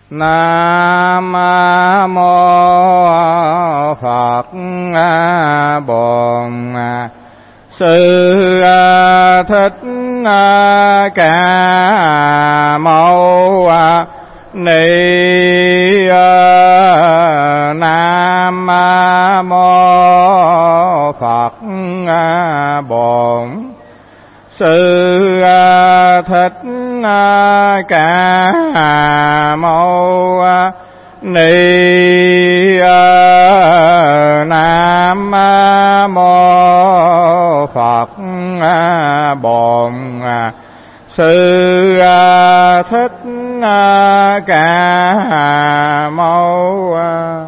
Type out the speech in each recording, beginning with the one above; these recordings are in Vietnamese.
Nam mô Phật Bổn Sư Thích Ca Mâu Ni. Nam mô Phật Bổn Sư Thích Ca Mâu Ni. Nam mô Phật Bổn Sư Thích Ca Mâu.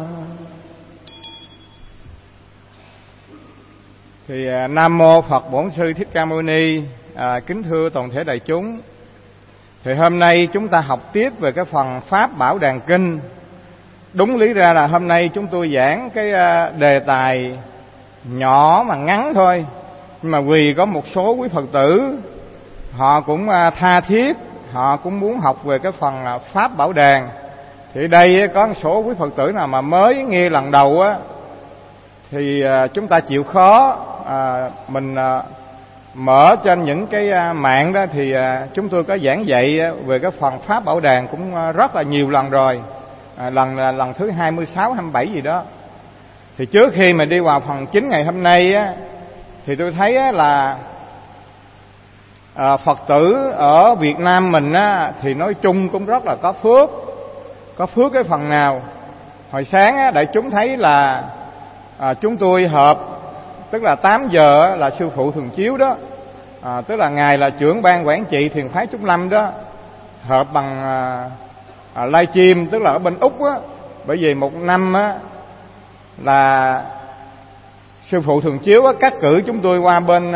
Thì Nam mô Phật Bổn Sư Thích Ca Mâu Ni. Kính thưa toàn thể đại chúng, thì hôm nay chúng ta học tiếp về cái phần Pháp Bảo Đàn Kinh. Đúng lý ra là hôm nay chúng tôi giảng cái đề tài nhỏ mà ngắn thôi, nhưng mà vì có một số quý Phật tử họ cũng tha thiết, họ cũng muốn học về cái phần Pháp Bảo Đàn. Thì đây có một số quý Phật tử nào mà mới nghe lần đầu á, thì chúng ta chịu khó mình mở trên những cái mạng đó, thì chúng tôi có giảng dạy về cái phần Pháp Bảo Đàn cũng rất là nhiều lần rồi, lần thứ 26, 27 gì đó. Thì trước khi mà đi vào phần chính ngày hôm nay á, thì tôi thấy là Phật tử ở Việt Nam mình á, thì nói chung cũng rất là có phước. Có phước cái phần nào? Hồi sáng á, đại chúng thấy là chúng tôi họp, tức là 8 giờ là sư phụ thường chiếu đó, tức là ngài là trưởng ban quản trị thiền phái Trúc Lâm đó, họp bằng live stream, tức là ở bên Úc á. Bởi vì một năm á là sư phụ thường chiếu á cắt cử chúng tôi qua bên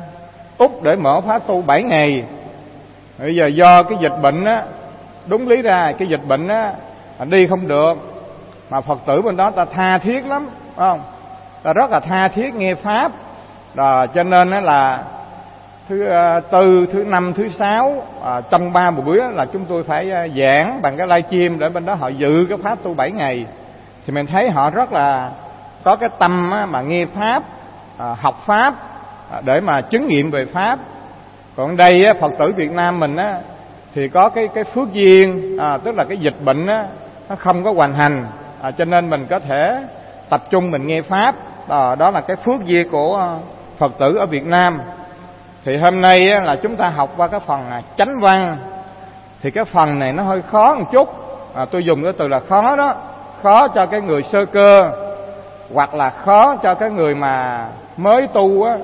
Úc để mở khóa tu 7 ngày. Bây giờ do cái dịch bệnh á, đúng lý ra cái dịch bệnh á đi không được, mà Phật tử bên đó ta tha thiết lắm, phải không? Ta rất là tha thiết nghe pháp đó, cho nên là thứ tư, thứ năm, thứ sáu trong 3 buổi là chúng tôi phải giảng bằng cái live stream để bên đó họ dự cái pháp tu 7 ngày. Thì mình thấy họ rất là có cái tâm mà nghe pháp, học pháp để mà chứng nghiệm về pháp. Còn đây Phật tử Việt Nam mình á thì có cái phước duyên, tức là cái dịch bệnh á nó không có hoành hành, cho nên mình có thể tập trung mình nghe pháp. Đó là cái phước duyên của Phật tử ở Việt Nam. Thì hôm nay là chúng ta học qua cái phần chánh văn. Thì cái phần này nó hơi khó một chút, tôi dùng cái từ là khó đó, khó cho cái người sơ cơ, hoặc là khó cho cái người mà mới tu á,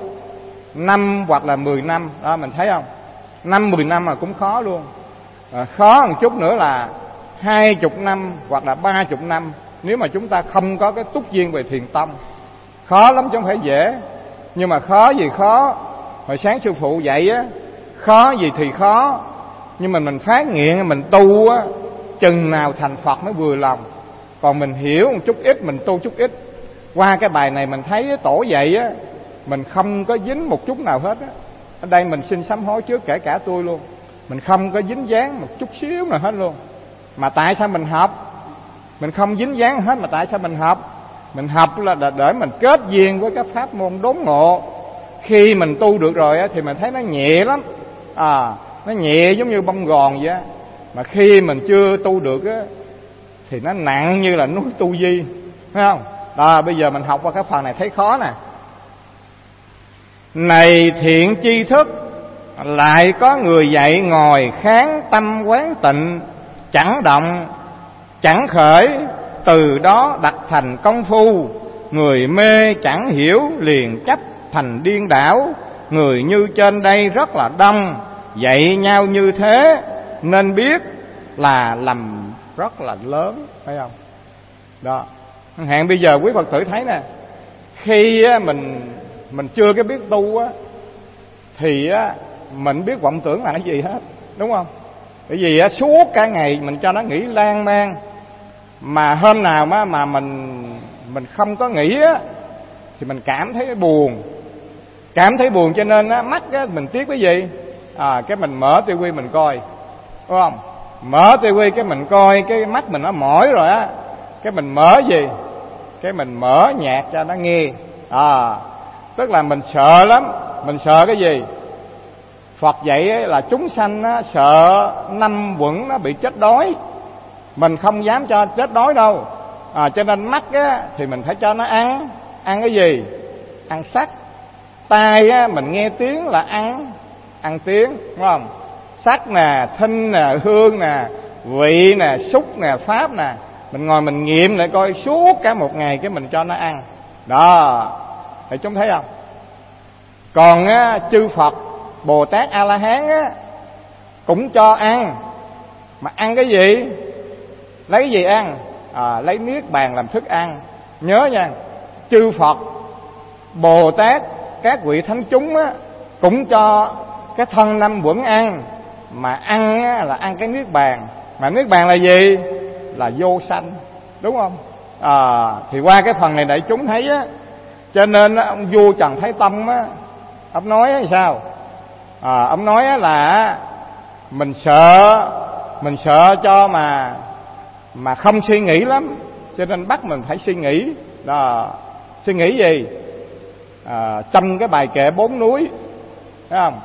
5 hoặc là 10 năm đó, mình thấy không? 5-10 năm mà cũng khó luôn. Khó một chút nữa là 20 năm hoặc là 30 năm, nếu mà chúng ta không có cái túc duyên về thiền tông. Khó lắm chứ không phải dễ. Nhưng mà khó gì khó, hồi sáng sư phụ dạy á, khó gì thì khó, nhưng mà mình phát nguyện mình tu á, chừng nào thành Phật mới vừa lòng. Còn mình hiểu một chút ít, mình tu chút ít. Qua cái bài này mình thấy tổ dạy á, mình không có dính một chút nào hết á. Ở đây mình xin sám hối trước kể cả tôi luôn, mình không có dính dáng một chút xíu nào hết luôn. Mà tại sao mình học? Mình không dính dáng hết mà tại sao mình học? Mình học là để mình kết duyên với các pháp môn đốn ngộ. Khi mình tu được rồi á, thì mình thấy nó nhẹ lắm, nó nhẹ giống như bông gòn vậy á. Mà khi mình chưa tu được á, thì nó nặng như là núi Tu Di, phải không? Đó, bây giờ mình học qua cái phần này thấy khó nè. Này thiện tri thức, lại có người dạy ngồi kháng tâm quán tịnh, chẳng động chẳng khởi, từ đó đặt thành công phu. Người mê chẳng hiểu liền chấp thành điên đảo, người như trên đây rất là đông, dạy nhau như thế nên biết là lầm rất là lớn, phải không? Đó, hạn bây giờ quý Phật tử thấy nè, khi mình chưa cái biết tu á, thì mình biết vọng tưởng là cái gì hết, đúng không? Bởi vì suốt cả ngày mình cho nó nghĩ lan man, mà hôm nào mà mình không có nghĩ á, thì mình cảm thấy buồn. Cho nên mắt mình tiếc cái gì, cái mình mở tivi mình coi, đúng không? Mở tivi cái mình coi, cái mắt mình nó mỏi rồi á, cái mình mở gì? Cái mình mở nhạc cho nó nghe. Tức là mình sợ lắm. Mình sợ cái gì? Phật dạy là chúng sanh á, sợ năm uẩn nó bị chết đói. Mình không dám cho chết đói đâu. Cho nên mắt á, thì mình phải cho nó ăn. Ăn cái gì? Ăn sắc. Tai á, mình nghe tiếng là ăn tiếng, đúng không? Sắc nè, thinh nè, hương nè, vị nè, xúc nè, pháp nè. Mình ngồi mình nghiệm lại coi suốt cả một ngày, cái mình cho nó ăn. Đó, thì chúng thấy không? Còn á, chư Phật Bồ Tát A La Hán á, cũng cho ăn. Mà ăn cái gì? Lấy cái gì ăn? Lấy niết bàn làm thức ăn. Nhớ nha, chư Phật Bồ Tát, các vị thánh chúng á, cũng cho cái thân năm uẩn ăn. Mà ăn á, là ăn cái niết bàn. Mà niết bàn là gì? Là vô sanh, đúng không? Thì qua cái phần này đại chúng thấy á, cho nên á, ông vua Trần Thái Tông á, ông nói á, sao? Ông nói á, là mình sợ cho mà không suy nghĩ lắm, cho nên bắt mình phải suy nghĩ. Suy nghĩ gì? Trong cái bài kệ 4 núi, thấy không?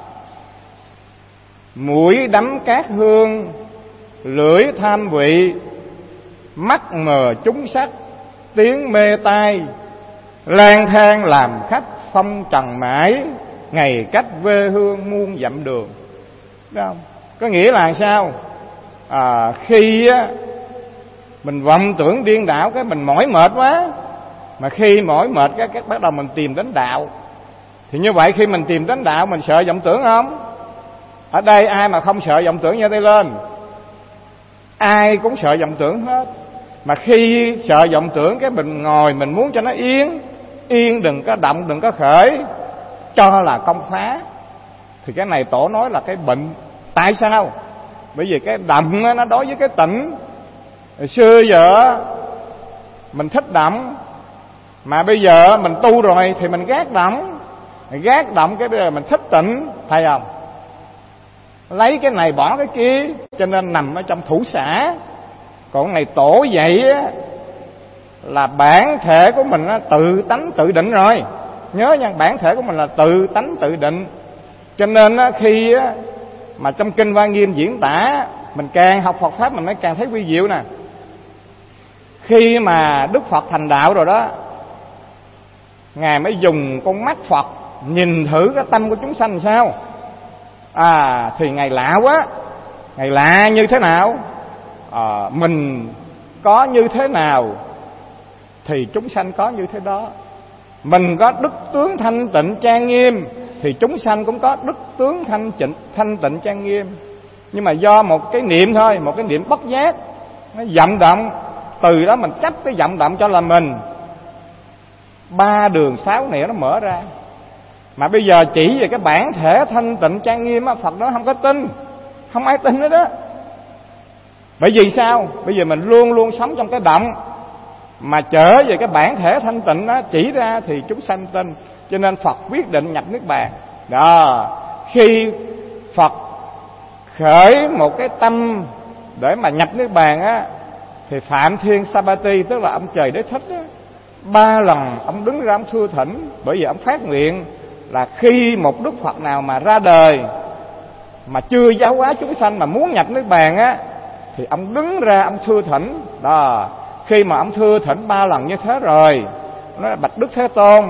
Mũi đắm cát hương, lưỡi tham vị, mắt mờ chúng sắc, tiếng mê tai, lang thang làm khách phong trần mãi, ngày cách quê hương muôn dặm đường. Thấy không? Có nghĩa là sao? Khi á, mình vọng tưởng điên đảo, cái mình mỏi mệt quá. Mà khi mỏi mệt cái bắt đầu mình tìm đến đạo. Thì như vậy khi mình tìm đến đạo, mình sợ vọng tưởng không? Ở đây ai mà không sợ vọng tưởng giơ tay lên. Ai cũng sợ vọng tưởng hết. Mà khi sợ vọng tưởng, cái mình ngồi mình muốn cho nó yên, đừng có động, đừng có khởi, cho là công phá. Thì cái này tổ nói là cái bệnh. Tại sao? Bởi vì cái động nó đối với cái tĩnh. Hồi xưa giờ mình thích động, mà bây giờ mình tu rồi thì mình gác động. Gác động cái bây giờ mình thích tĩnh, thấy không? Lấy cái này bỏ cái kia, cho nên nằm ở trong thủ xã. Còn này tổ dạy á, là bản thể của mình á, tự tánh tự định rồi. Nhớ nha, bản thể của mình là tự tánh tự định. Cho nên á, khi á, mà trong Kinh Hoa Nghiêm diễn tả, mình càng học Phật Pháp mình mới càng thấy vi diệu nè. Khi mà Đức Phật thành đạo rồi đó, Ngài mới dùng con mắt Phật nhìn thử cái tâm của chúng sanh làm sao. Thì Ngài lạ quá. Ngài lạ như thế nào? Mình có như thế nào thì chúng sanh có như thế đó. Mình có đức tướng thanh tịnh trang nghiêm thì chúng sanh cũng có đức tướng thanh tịnh trang nghiêm. Nhưng mà do một cái niệm thôi, một cái niệm bất giác, nó vọng động, từ đó mình chấp cái vọng động cho là mình. 3 đường 6 nẻo nó mở ra. Mà bây giờ chỉ về cái bản thể thanh tịnh trang nghiêm á, Phật nói không có tin. Không ai tin nữa đó. Bởi vì sao? Bởi vì mình luôn luôn sống trong cái động. Mà trở về cái bản thể thanh tịnh đó chỉ ra thì chúng sanh tin. Cho nên Phật quyết định nhập Niết Bàn. Đó. Khi Phật khởi một cái tâm để mà nhập Niết Bàn á, thì Phạm Thiên Sapati, tức là ông Trời Đế Thích á, 3 lần ông đứng ra ông thưa thỉnh. Bởi vì ông phát nguyện là khi một Đức Phật nào mà ra đời mà chưa giáo hóa chúng sanh mà muốn nhập Niết Bàn á, thì ông đứng ra ông thưa thỉnh. Đó. Khi mà ông thưa thỉnh 3 lần như thế rồi, nó bạch Đức Thế Tôn,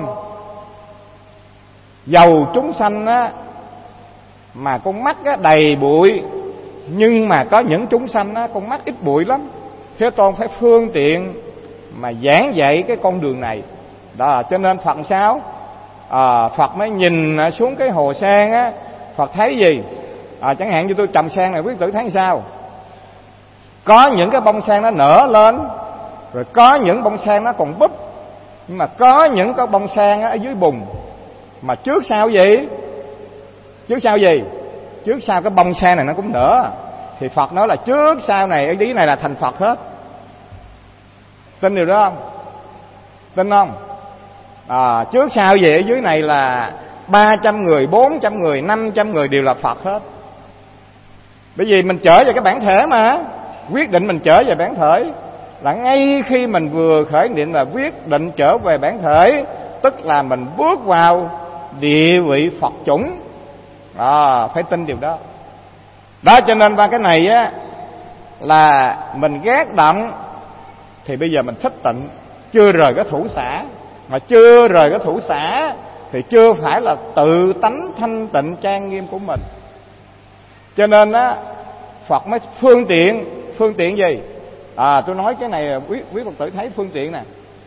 dầu chúng sanh á mà con mắt á đầy bụi, nhưng mà có những chúng sanh á con mắt ít bụi lắm. Thế Tôn phải phương tiện mà giảng dạy cái con đường này. Đó, cho nên Phật sao? Phật mới nhìn xuống cái hồ sen á, Phật thấy gì? Chẳng hạn như tôi trồng sen này, quý tử thấy sao? Có những cái bông sen nó nở lên, rồi có những bông sen nó còn búp. Nhưng mà có những cái bông sen ở dưới bùn. Mà trước sau gì? Trước sau gì? Trước sau cái bông sen này nó cũng nở. Thì Phật nói là trước sau này ở dưới này là thành Phật hết. Tin điều đó không? Tin không? Trước sau gì ở dưới này là 300 người, 400 người, 500 người đều là Phật hết. Bởi vì mình trở về cái bản thể mà. Quyết định mình trở về bản thể là ngay khi mình vừa khởi niệm là quyết định trở về bản thể, tức là mình bước vào địa vị Phật chủng. Phải tin điều đó. Đó cho nên qua cái này á là mình ghét động thì bây giờ mình thích tịnh, chưa rời cái thủ xã. Mà chưa rời cái thủ xã thì chưa phải là tự tánh thanh tịnh trang nghiêm của mình. Cho nên á Phật mới phương tiện gì? Tôi nói cái này quý Phật tử thấy phương tiện nè.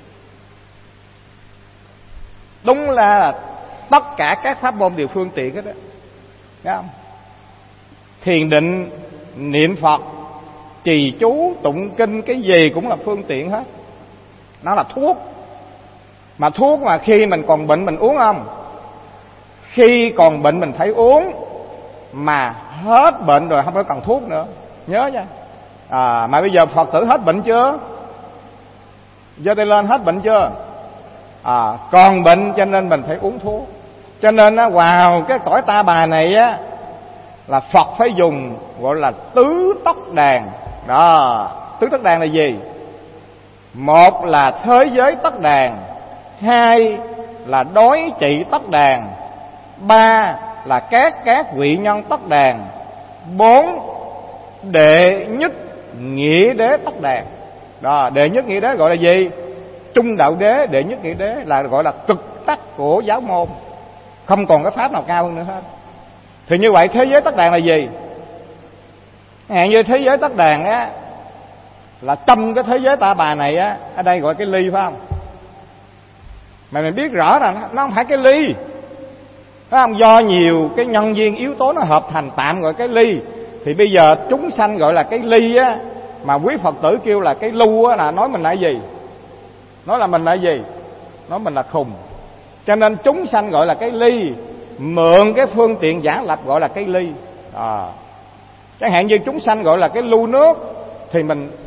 Đúng là tất cả các pháp môn đều phương tiện hết đó. Thấy không? Thiền định, niệm Phật, trì chú, tụng kinh, cái gì cũng là phương tiện hết. Nó là thuốc. Mà thuốc mà khi mình còn bệnh mình uống không? Khi còn bệnh mình phải uống, mà hết bệnh rồi không phải cần thuốc nữa. Nhớ nha. Mà bây giờ Phật tử hết bệnh chưa? Giơ tay lên, hết bệnh chưa? Còn bệnh cho nên mình phải uống thuốc. Cho nên á, vào cái cõi ta bà này á là Phật phải dùng gọi là tứ tóc đàn. Đó, tứ tóc đàn là gì? Một là thế giới tóc đàn, hai là đối trị tóc đàn, ba là các vị nhân tóc đàn, bốn đệ nhất nghĩa đế tóc đàn. Đó, đệ nhất nghĩa đế gọi là gì? Trung đạo đế. Đệ nhất nghĩa đế là gọi là cực tắc của giáo môn, không còn cái pháp nào cao hơn nữa hết. Thì như vậy thế giới tóc đàn là gì? Hạn như thế giới tóc đàn á là trong cái thế giới ta bà này á, ở đây gọi cái ly phải không? Mà mình biết rõ rằng nó không phải cái ly, phải không? Do nhiều cái nhân duyên yếu tố nó hợp thành tạm gọi cái ly. Thì bây giờ chúng sanh gọi là cái ly á, mà quý Phật tử kêu là cái lu á, là nói mình là gì? Nói là mình là gì? Nói mình là khùng. Cho nên chúng sanh gọi là cái ly, mượn cái phương tiện giả lập gọi là cái ly. Chẳng hạn như chúng sanh gọi là cái lu nước, thì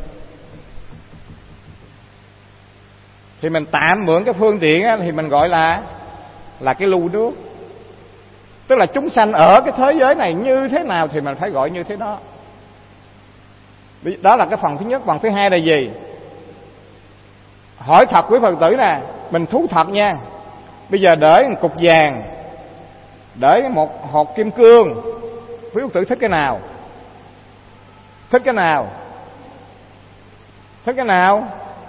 mình tạm mượn cái phương tiện á, thì mình gọi là cái lu nước. Tức là chúng sanh ở cái thế giới này như thế nào thì mình phải gọi như thế đó. Đó là cái phần thứ nhất. Phần thứ hai là gì? Hỏi thật quý Phật tử nè, mình thú thật nha. Bây giờ để một cục vàng, để một hột kim cương, quý Phật tử thích cái nào? Thích cái nào? Thích cái nào?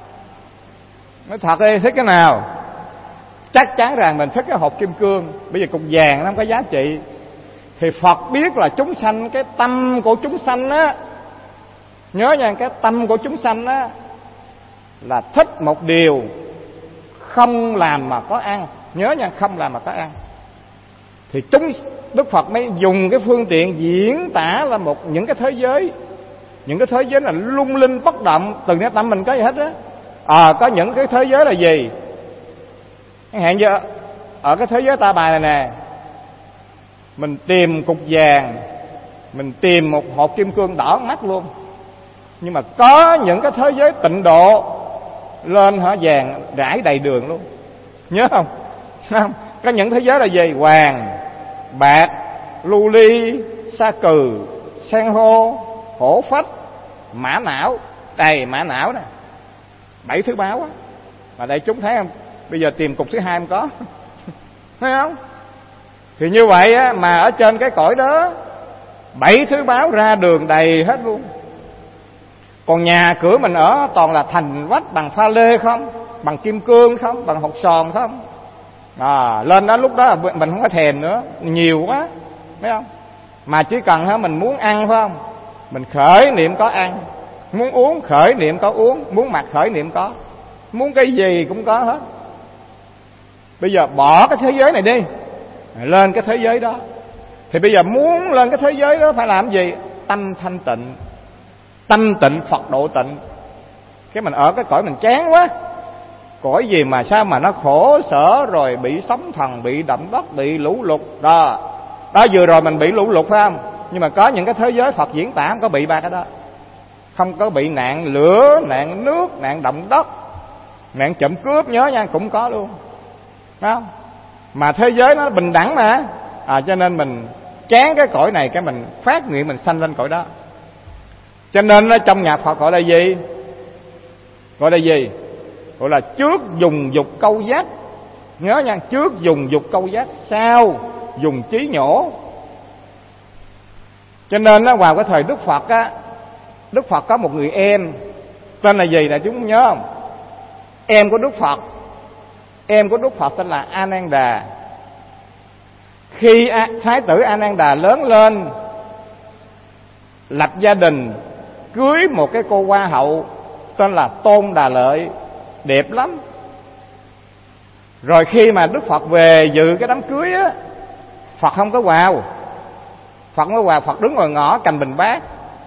Nói thật đi, thích cái nào? Chắc chắn rằng mình thích cái hộp kim cương. Bây giờ cục vàng nó không có giá trị. Thì Phật biết là chúng sanh, cái tâm của chúng sanh á, nhớ nha, cái tâm của chúng sanh á là thích một điều, không làm mà có ăn. Nhớ nha, không làm mà có ăn. Thì Đức Phật mới dùng cái phương tiện diễn tả là những cái thế giới. Những cái thế giới là lung linh bất động, từng cái tâm mình có gì hết á. Có những cái thế giới là gì? Chẳng hạn như ở cái thế giới ta bà này nè, mình tìm cục vàng, mình tìm một hộp kim cương đỏ mắt luôn. Nhưng mà có những cái thế giới tịnh độ lên vàng rải đầy đường luôn. Nhớ không? Có những thế giới là gì? Hoàng, bạc, lưu ly, sa cừ, san hô, hổ phách, mã não. Đây mã não nè, 7 thứ báo á. Mà đây chúng thấy không? Bây giờ tìm cục thứ hai không có. Thấy không? Thì như vậy á, mà ở trên cái cõi đó 7 thứ báo ra đường đầy hết luôn. Còn nhà cửa mình ở toàn là thành vách bằng pha lê không, bằng kim cương không, bằng hột sòn không. Lên đó lúc đó là mình không có thèm nữa, nhiều quá, thấy không? Mà chỉ cần mình muốn ăn phải không, mình khởi niệm có ăn, muốn uống khởi niệm có uống, muốn mặc khởi niệm có, muốn cái gì cũng có hết. Bây giờ bỏ cái thế giới này đi, lên cái thế giới đó. Thì bây giờ muốn lên cái thế giới đó phải làm gì? Tâm thanh tịnh. Tâm tịnh Phật độ tịnh. Cái mình ở cái cõi mình chán quá, cõi gì mà sao mà nó khổ sở, rồi bị sóng thần, bị động đất, bị lũ lụt. Đó vừa rồi mình bị lũ lụt phải không? Nhưng mà có những cái thế giới Phật diễn tả không có bị ba cái đó. Không có bị nạn lửa, nạn nước, nạn động đất, nạn trộm cướp, nhớ nha, cũng có luôn. Phải không? Mà thế giới nó bình đẳng mà. Cho nên mình chán cái cõi này, cái mình phát nguyện mình sanh lên cõi đó. Cho nên trong nhà Phật gọi là gì? Gọi là gì? Gọi là trước dùng dục câu dắt. Nhớ nha, trước dùng dục câu dắt, sau dùng trí nhổ. Cho nên vào cái thời Đức Phật á, Đức Phật có một người em tên là gì là chúng nhớ không? Em của Đức Phật, em của Đức Phật tên là A Nan Đà. Khi Thái tử A Nan Đà lớn lên, lập gia đình, cưới một cái cô hoa hậu tên là Tôn Đà Lợi, đẹp lắm. Rồi khi mà Đức Phật về dự cái đám cưới á, Phật không có vào. Phật mới vào, Phật đứng ngoài ngõ cầm bình bát.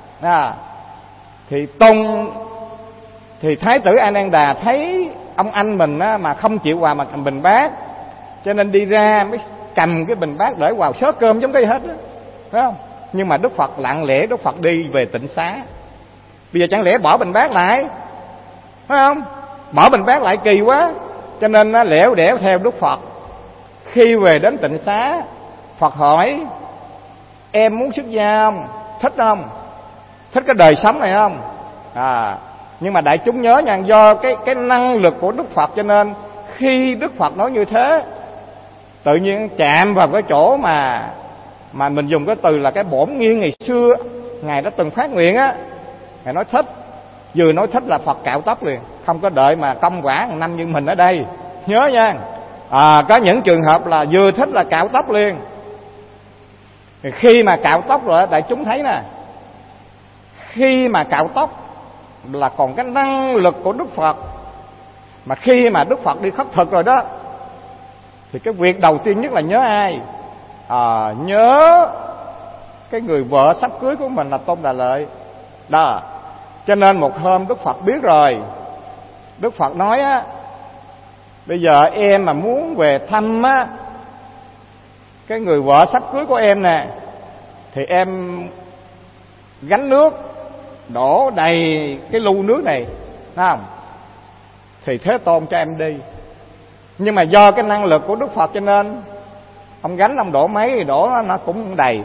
Thì Thái tử A Nan Đà thấy ông anh mình á, mà không chịu vào mà cầm bình bát, cho nên đi ra mới cầm cái bình bát để vào xớt cơm giống cái hết á, phải không? Nhưng mà Đức Phật lặng lẽ, Đức Phật đi về tịnh xá. Bây giờ chẳng lẽ bỏ bình bát lại, phải không? Bỏ bình bát lại kỳ quá. Cho nên nó lẻo đẻo theo Đức Phật. Khi về đến tịnh xá, Phật hỏi: em muốn xuất gia không? Thích không? Thích cái đời sống này không? Nhưng mà đại chúng nhớ nha, do cái năng lực của Đức Phật, cho nên khi Đức Phật nói như thế, tự nhiên chạm vào cái chỗ mà mình dùng cái từ là cái bổn nguyên ngày xưa Ngài đã từng phát nguyện á. Ngài nói thích, vừa nói thích là Phật cạo tóc liền, không có đợi mà công quả 1 năm như mình ở đây. Nhớ nha, có những trường hợp là vừa thích là cạo tóc liền. Thì khi mà cạo tóc rồi, đại chúng thấy nè, khi mà cạo tóc là còn cái năng lực của Đức Phật. Mà khi mà Đức Phật đi khất thực rồi đó, thì cái việc đầu tiên nhất là nhớ ai? Nhớ cái người vợ sắp cưới của mình là Tôn Đà Lợi đó. Cho nên một hôm Đức Phật biết rồi, Đức Phật nói á: bây giờ em mà muốn về thăm á cái người vợ sắp cưới của em nè, thì em gánh nước đổ đầy cái lu nước này, thấy không? Thì Thế Tôn cho em đi. Nhưng mà do cái năng lực của Đức Phật cho nên ông gánh, ông đổ mấy thì đổ nó cũng đầy.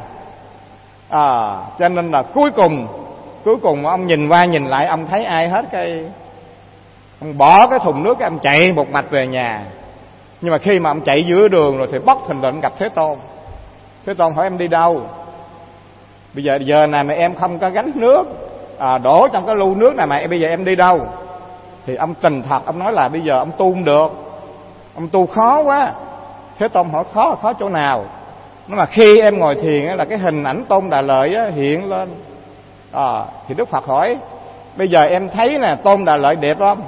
Cho nên là cuối cùng ông nhìn qua nhìn lại, ông thấy ai hết, cái ông bỏ cái thùng nước, cái ông chạy một mạch về nhà. Nhưng mà khi mà ông chạy giữa đường rồi thì bất thình lình gặp Thế Tôn. Thế Tôn hỏi: em đi đâu? Bây giờ này mà em không có gánh nước đổ trong cái lu nước này mà bây giờ em đi đâu? Thì ông tình thật, ông nói là bây giờ ông tu không được, ông tu khó quá. Thế Tôn hỏi: khó chỗ nào? Nó là khi em ngồi thiền là cái hình ảnh Tôn Đà Lợi hiện lên. Thì Đức Phật hỏi: bây giờ em thấy nè, Tôn Đà Lợi đẹp không?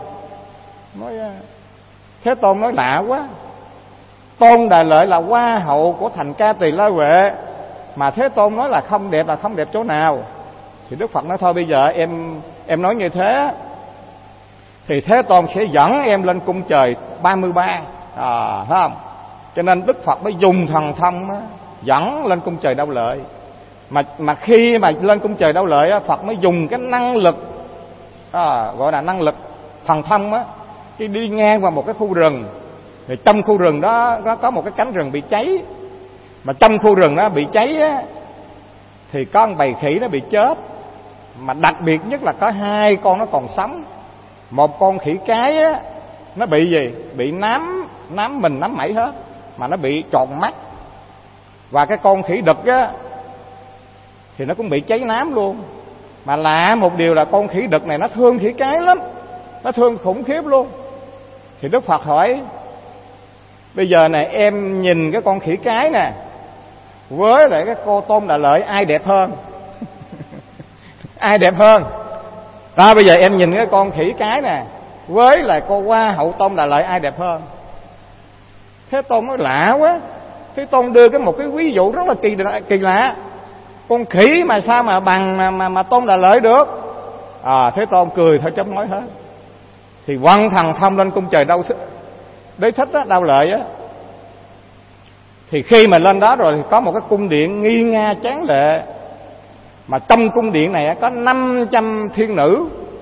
Thế Tôn nói: lạ quá, Tôn Đà Lợi là hoa hậu của thành Ca Tỳ La Huệ, mà Thế Tôn nói là không đẹp, là không đẹp chỗ nào? Thì Đức Phật nói: thôi bây giờ em nói như thế thì Thế Tôn sẽ dẫn em lên cung trời 33, thấy không? Cho nên Đức Phật mới dùng thần thông dẫn lên cung trời Đau Lợi. Mà khi mà lên cung trời Đau Lợi, Phật mới dùng cái năng lực gọi là năng lực thần thông á, khi đi ngang qua một cái khu rừng. Thì trong khu rừng đó nó có một cái cánh rừng bị cháy, mà trong khu rừng đó bị cháy á, thì có một bầy khỉ nó bị chết. Mà đặc biệt nhất là có 2 con nó còn sống. Một con khỉ cái á, nó bị gì? Bị nám mẩy hết, mà nó bị tròn mắt. Và cái con khỉ đực á thì nó cũng bị cháy nám luôn. Mà lạ một điều là con khỉ đực này nó thương khỉ cái lắm, nó thương khủng khiếp luôn. Thì Đức Phật hỏi: bây giờ này em nhìn cái con khỉ cái nè với lại cái cô Tôn Đà Lợi, ai đẹp hơn? Ai đẹp hơn? Bây giờ em nhìn cái con khỉ cái nè với lại cô hoa hậu Tôn Đà Lợi, ai đẹp hơn? Thế Tôn nói: lạ quá. Thế Tôn đưa một cái ví dụ rất là kỳ lạ. Con khỉ mà sao mà bằng mà Tôn Đà Lợi được? Thế Tôn cười thôi chấm nói hết. Thì quăng thần thông lên cung trời Đế Thích á, Đau Lợi á. Thì khi mà lên đó rồi thì có một cái cung điện nghi nga tráng lệ. Mà trong cung điện này có 500 thiên nữ.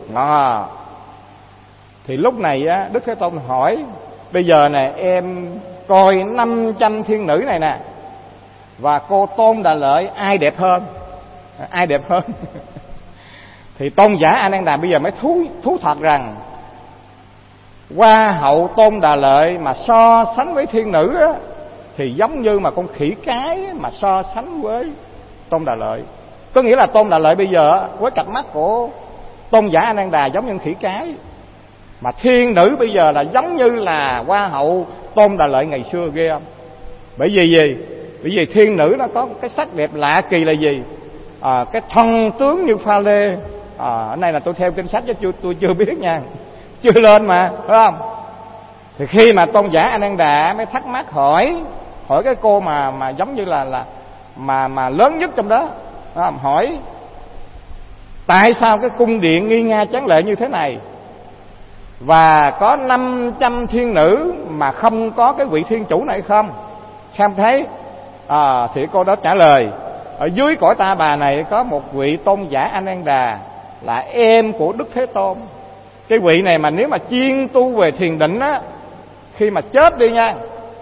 Thì lúc này á, Đức Thế Tôn hỏi: bây giờ nè em coi 500 thiên nữ này nè, và cô Tôn Đà Lợi ai đẹp hơn? Ai đẹp hơn? Thì tôn giả A Nan Đà bây giờ mới thú thật rằng Hoa hậu Tôn Đà Lợi mà so sánh với thiên nữ á, thì giống như mà con khỉ cái mà so sánh với Tôn Đà Lợi. Có nghĩa là Tôn Đà Lợi bây giờ với cặp mắt của tôn giả A Nan Đà giống như khỉ cái, mà thiên nữ bây giờ là giống như là Hoa hậu Tôn Đà Lợi ngày xưa, ghê không? Bởi vì gì? Bởi vì thiên nữ nó có cái sắc đẹp lạ kỳ là gì? Cái thân tướng như pha lê. Ở đây là tôi theo kinh sách chứ tôi chưa biết nha, chưa lên mà, phải không? Thì khi mà tôn giả A Nan Đà mới thắc mắc hỏi cái cô mà giống như là mà lớn nhất trong đó, hỏi tại sao cái cung điện nghi nga tráng lệ như thế này và có 500 thiên nữ mà không có cái vị thiên chủ này không? Sao thấy? Thì cô đó trả lời ở dưới cõi Ta Bà này có một vị tôn giả A Nan Đà là em của Đức Thế Tôn. Cái vị này mà nếu mà chuyên tu về thiền định á, khi mà chết đi nha,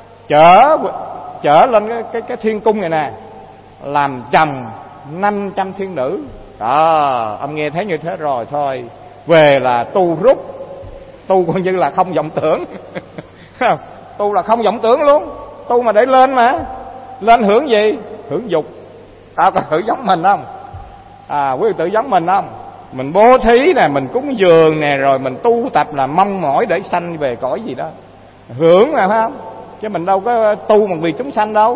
chở lên cái thiên cung này nè, làm chồng 500 thiên nữ. Ông nghe thấy như thế rồi thôi, về là tu rút, tu coi như là không vọng tưởng. Tu là không vọng tưởng luôn, tu mà để lên mà. Lên hưởng gì? Hưởng dục. Có thử giống mình không? Quý vị tự giống mình không? Mình bố thí nè, mình cúng dường nè, rồi mình tu tập là mong mỏi để sanh về cõi gì đó, hưởng mà, phải không? Chứ mình đâu có tu mà vì chúng sanh đâu.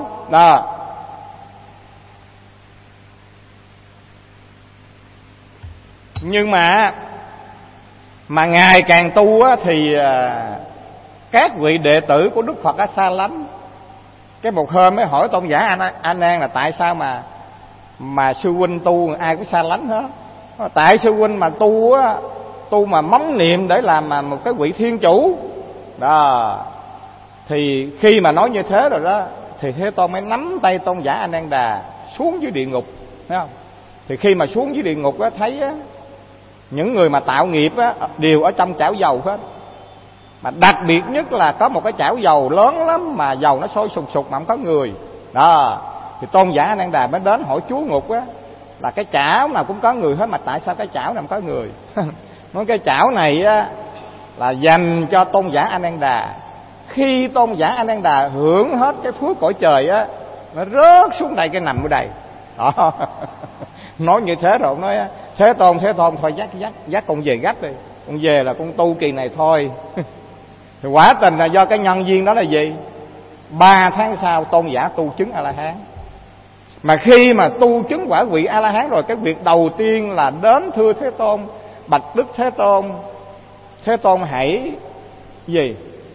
Nhưng mà ngày càng tu á, thì các vị đệ tử của Đức Phật xa lánh. Cái một hôm mới hỏi tôn giả A Nan là tại sao mà sư huynh tu ai cũng xa lánh hết. Tại sư huynh mà tu mà móng niệm để làm một cái vị thiên chủ đó. Thì khi mà nói như thế rồi đó, thì Thế Tôn mới nắm tay tôn giả A Nan Đà xuống dưới địa ngục, thấy không? Thì khi mà xuống dưới địa ngục á, thấy á, những người mà tạo nghiệp á, đều ở trong chảo dầu hết. Mà đặc biệt nhất là có một cái chảo dầu lớn lắm mà dầu nó sôi sùng sục mà không có người đó. Thì tôn giả A Nan Đà mới đến hỏi Chúa Ngục á, là cái chảo nào cũng có người hết mà tại sao cái chảo nào không có người? Nói cái chảo này á, là dành cho tôn giả A Nan Đà. Khi tôn giả A Nan Đà hưởng hết cái phước cõi trời á, nó rớt xuống đây cái nằm ở đây đó. Nói như thế rồi ông nói Thế Tôn thôi dắt con về gấp đi, con về là con tu kỳ này thôi. Thì quả tình là do cái nhân duyên đó là gì? 3 tháng sau tôn giả tu chứng A La Hán. Mà khi mà tu chứng quả vị A La Hán rồi, cái việc đầu tiên là đến thưa Thế Tôn, bạch Đức Thế Tôn, Thế Tôn hãy gì?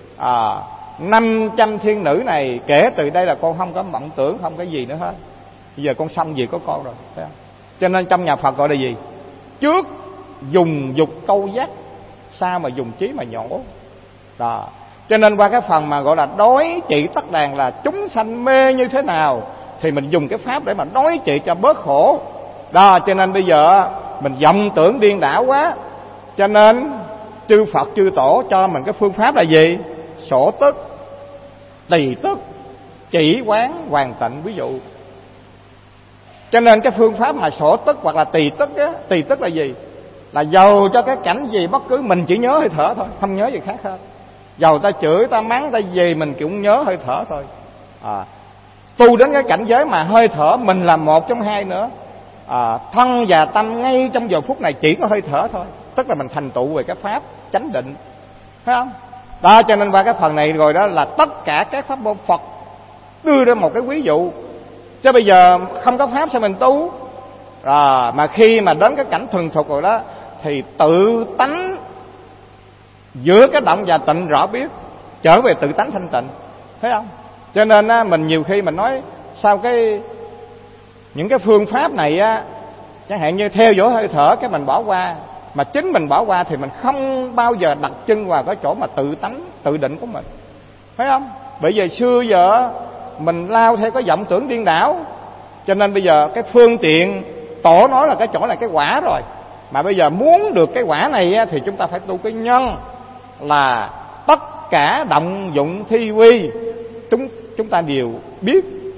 500 thiên nữ này kể từ đây là con không có vọng tưởng, không có gì nữa hết. Bây giờ con xong gì có con rồi, thấy không? Cho nên trong nhà Phật gọi là gì? Trước dùng dục câu dắt, sao mà dùng trí mà nhổ đó. Cho nên qua cái phần mà gọi là đối trị tắc đàn là chúng sanh mê như thế nào, thì mình dùng cái pháp để mà đối trị cho bớt khổ đó. Cho nên bây giờ mình vọng tưởng điên đảo quá, cho nên chư Phật chư Tổ cho mình cái phương pháp là gì? Sổ tức, tỳ tức, chỉ quán, hoàn tịnh, ví dụ. Cho nên cái phương pháp mà sổ tức hoặc là tỳ tức á, tỳ tức là gì? Là dầu cho cái cảnh gì bất cứ mình chỉ nhớ hơi thở thôi, không nhớ gì khác hết. Dầu ta chửi, ta mắng, ta gì mình cũng nhớ hơi thở thôi. Tu đến cái cảnh giới mà hơi thở mình là một trong hai nữa. Thân và tâm ngay trong giờ phút này chỉ có hơi thở thôi. Tức là mình thành tựu về cái pháp chánh định, thấy không? Đó, cho nên qua cái phần này rồi đó là tất cả các pháp môn Phật đưa ra một cái ví dụ. Chứ bây giờ không có pháp sao mình tu? Mà khi mà đến cái cảnh thuần thục rồi đó, thì tự tánh giữa cái động và tịnh rõ biết, trở về tự tánh thanh tịnh, thấy không? Cho nên á, mình nhiều khi mình nói sao những cái phương pháp này á, chẳng hạn như theo dõi hơi thở cái mình bỏ qua, mà chính mình bỏ qua thì mình không bao giờ đặt chân vào cái chỗ mà tự tánh, tự định của mình, thấy không? Bởi vì xưa giờ mình lao theo cái vọng tưởng điên đảo, cho nên bây giờ cái phương tiện Tổ nói là cái chỗ này cái quả rồi, mà bây giờ muốn được cái quả này á, thì chúng ta phải tu cái nhân, là tất cả động dụng thi quy chúng ta đều biết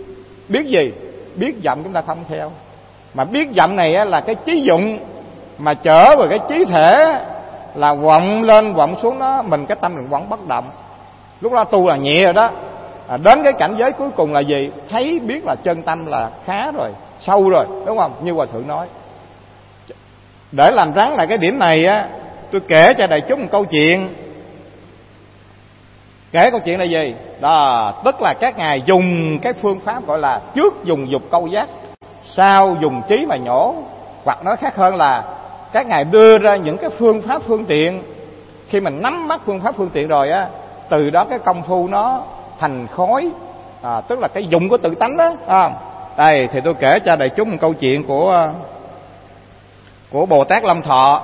Biết gì? Biết vọng chúng ta không theo. Mà biết vọng này á, là cái trí dụng mà trở về cái trí thể, là vọng lên vọng xuống đó, mình cái tâm mình vẫn bất động. Lúc đó tu là nhẹ rồi đó. Đến cái cảnh giới cuối cùng là gì? Thấy biết là chân tâm là khá rồi, sâu rồi, đúng không? Như Hòa Thượng nói. Để làm rắn lại cái điểm này á, tôi kể cho đại chúng một câu chuyện. Kể câu chuyện là gì? Đó, tức là các ngài dùng cái phương pháp gọi là trước dùng dục câu giác, sau dùng trí mà nhổ. Hoặc nói khác hơn là các ngài đưa ra những cái phương pháp phương tiện. Khi mình nắm bắt phương pháp phương tiện rồi á, từ đó cái công phu nó thành khối, tức là cái dụng của tự tánh đó. Đây thì tôi kể cho đại chúng một câu chuyện của Bồ Tát Long Thọ.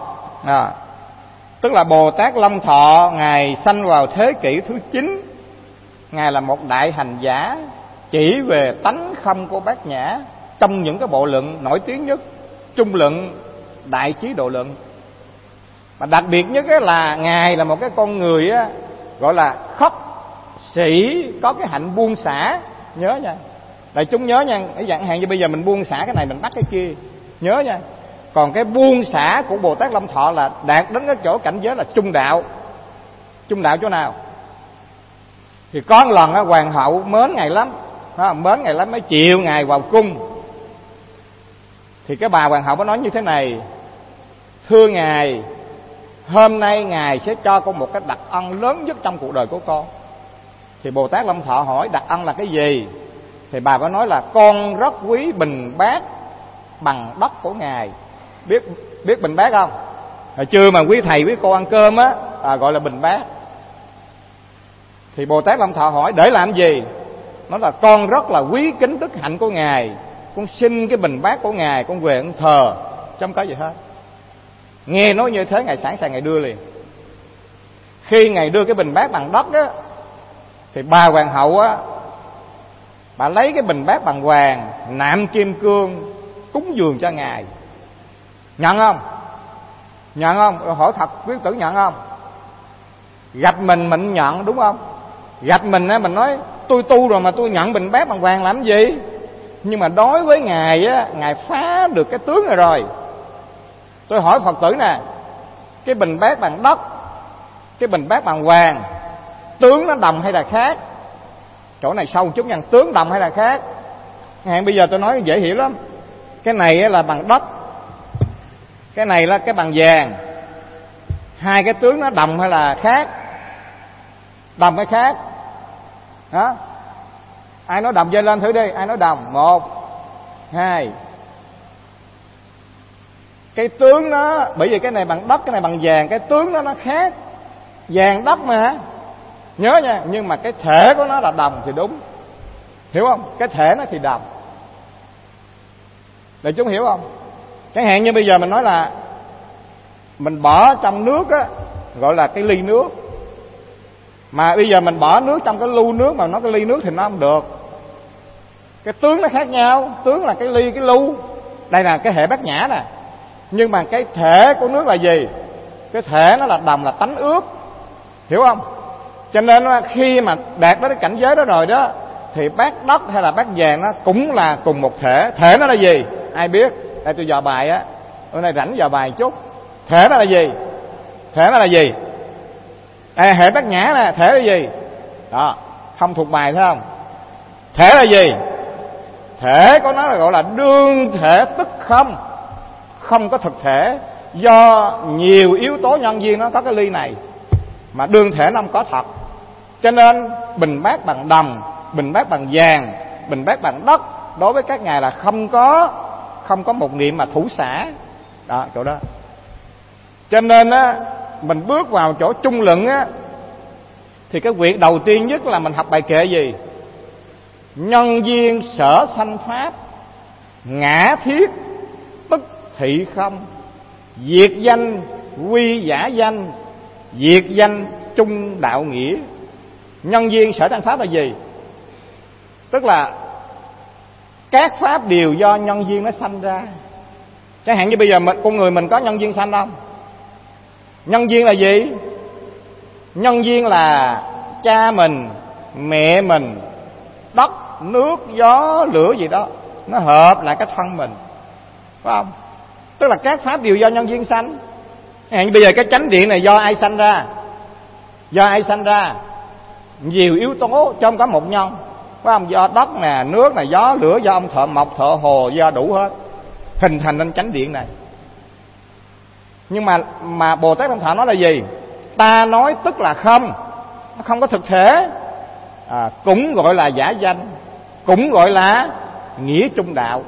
Tức là Bồ Tát Long Thọ, ngài sanh vào thế kỷ thứ 9. Ngài là một đại hành giả chỉ về tánh không của Bát Nhã. Trong những cái bộ luận nổi tiếng nhất, Trung Luận, Đại Chí Độ Luận. Mà đặc biệt nhất là ngài là một cái con người á, gọi là khất sĩ, có cái hạnh buông xả. Nhớ nha, đại chúng nhớ nha. Chẳng hạn như bây giờ mình buông xả cái này, mình bắt cái kia, nhớ nha. Còn cái buông xả của Bồ Tát Long Thọ là đạt đến cái chỗ cảnh giới là trung đạo. Trung đạo chỗ nào? Thì có một lần hoàng hậu mến ngài lắm, mến ngài lắm, mới chịu ngài vào cung. Thì cái bà hoàng hậu mới nói như thế này: thưa ngài, hôm nay ngài sẽ cho con một cái đặc ân lớn nhất trong cuộc đời của con. Thì Bồ Tát Long Thọ hỏi đặc ân là cái gì? Thì bà mới nói là con rất quý bình bát bằng đất của ngài. Biết bình bát không? Hồi trưa mà quý thầy quý cô ăn cơm á, gọi là bình bát. Thì Bồ Tát Long Thọ hỏi để làm gì? Nó là con rất là quý kính đức hạnh của ngài, con xin cái bình bát của ngài con về con thờ, chứ không có gì hết. Nghe nói như thế, ngài sẵn sàng ngài đưa liền. Khi ngài đưa cái bình bát bằng đất á, thì bà hoàng hậu á, bà lấy cái bình bát bằng vàng nạm kim cương cúng dường cho ngài. Nhận không? Nhận không? Hỏi thật quý tử, nhận không? Gặp mình nhận, đúng không? Gặp mình á, mình nói tôi tu rồi mà tôi nhận bình bát bằng vàng làm gì? Nhưng mà đối với ngài á, ngài phá được cái tướng này rồi. Tôi hỏi Phật tử nè, cái bình bát bằng đất, cái bình bát bằng vàng, tướng nó đồng hay là khác? Chỗ này sâu chút nha, tướng đồng hay là khác? Bây giờ tôi nói dễ hiểu lắm. Cái này là bằng đất, cái này là cái bằng vàng. Hai cái tướng nó đồng hay là khác? Đồng hay khác? Đó. Ai nói đồng giơ lên thử đi, ai nói đồng? 1, 2. Cái tướng nó, bởi vì cái này bằng đất, cái này bằng vàng, cái tướng nó khác. Vàng đất mà, nhớ nha. Nhưng mà cái thể của nó là đồng thì đúng, hiểu không? Cái thể nó thì đồng. Để chúng hiểu không? Chẳng hạn như bây giờ mình nói là mình bỏ trong nước á, gọi là cái ly nước. Mà bây giờ mình bỏ nước trong cái lu nước mà nó cái ly nước thì nó không được. Cái tướng nó khác nhau. Tướng là cái ly, cái lu. Đây là cái hệ Bát Nhã nè. Nhưng mà cái thể của nước là gì? Cái thể nó là đồng, là tánh ướt, hiểu không? Cho nên khi mà đạt đến cái cảnh giới đó rồi đó, thì bát đất hay là bát vàng nó cũng là cùng một thể. Thể nó là gì? Ai biết? Đây tôi dò bài á, hôm nay rảnh dò bài chút. Thể nó là gì? Thể nó là gì? Hệ Bát Nhã nè, thể là gì? Đó, không thuộc bài thấy không? Thể là gì? Thể của nó là gọi là đương thể tức không, không có thực thể. Do nhiều yếu tố nhân duyên nó có cái ly này, mà đương thể nó không có thật. Cho nên bình bát bằng đồng, bình bát bằng vàng, bình bát bằng đất, đối với các ngài là không có một niệm mà thủ xả. Đó, chỗ đó. Cho nên á, mình bước vào chỗ trung luận á, thì cái việc đầu tiên nhất là mình học bài kệ gì? Nhân duyên sở sanh pháp, ngã thiết tức thị không, diệt danh quy giả danh, diệt danh trung đạo nghĩa. Nhân duyên sở sanh pháp là gì? Tức là các pháp đều do nhân duyên nó sanh ra. Chẳng hạn như bây giờ con người mình có nhân duyên sanh không? Nhân duyên là gì? Nhân duyên là cha mình, mẹ mình, đất, nước, gió, lửa gì đó, nó hợp lại cái thân mình, phải không? Tức là các pháp đều do nhân duyên sanh. Bây giờ cái chánh điện này do ai sanh ra? Do ai sanh ra? Nhiều yếu tố chứ không có một nhân, phải không? Do đất nè, nước nè, gió, lửa, do ông thợ mộc, thợ hồ, do đủ hết hình thành nên chánh điện này. Nhưng mà Bồ Tát Tâm Thọ nói là gì? Ta nói tức là không, nó không có thực thể, cũng gọi là giả danh, cũng gọi là nghĩa trung đạo.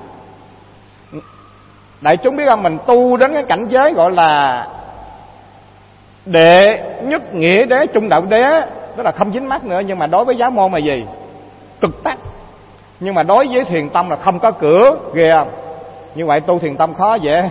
Đại chúng biết không, mình tu đến cái cảnh giới gọi là đệ nhất nghĩa đế trung đạo đế, tức là không dính mắc nữa. Nhưng mà đối với giáo môn là gì? Cực tắc. Nhưng mà đối với thiền tông là không có cửa, ghê không? Như vậy tu thiền tông khó dễ.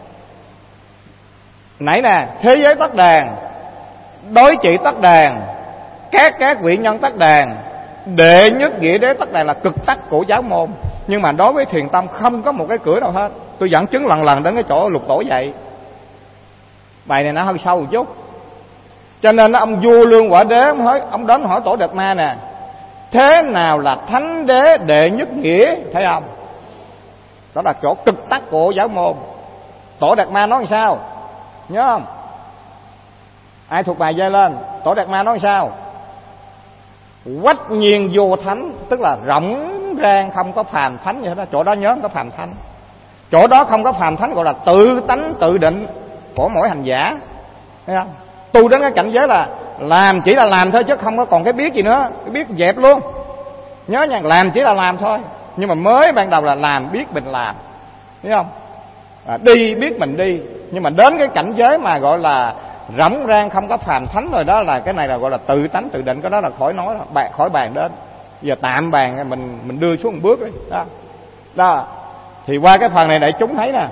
Nãy nè, thế giới tắc đàn, đối trị tắc đàn, các vị nhân tắc đàn, đệ nhất nghĩa đế tắc đàn là cực tắc của giáo môn. Nhưng mà đối với thiền tông không có một cái cửa nào hết. Tôi dẫn chứng lần đến cái chỗ Lục Tổ vậy. Bài này nó hơi sâu một chút. Cho nên ông vua Lương Quả Đế ông đến hỏi Tổ Đạt Ma nè, thế nào là thánh đế đệ nhất nghĩa? Thấy không? Đó là chỗ cực tắc của giáo môn. Tổ Đạt Ma nói sao? Nhớ không? Ai thuộc bài giơ lên. Tổ Đạt Ma nói sao? Quách nhiên vô thánh, tức là rộng rang không có phàm thánh như thế đó. Chỗ đó nhớ không có phàm thánh. Chỗ đó không có phàm thánh, gọi là tự tánh tự định của mỗi hành giả. Thấy không? Tu đến cái cảnh giới là làm chỉ là làm thôi, chứ không có còn cái biết gì nữa. Cái biết dẹp luôn. Nhớ nha, làm chỉ là làm thôi. Nhưng mà mới ban đầu là làm biết mình làm. Thấy không? Đi biết mình đi. Nhưng mà đến cái cảnh giới mà gọi là rỗng rang không có phàm thánh rồi, đó là cái này là gọi là tự tánh tự định. Cái đó là khỏi nói đó, khỏi bàn đến. Giờ tạm bàn mình đưa xuống một bước đi. Đó. Thì qua cái phần này đại chúng thấy nè.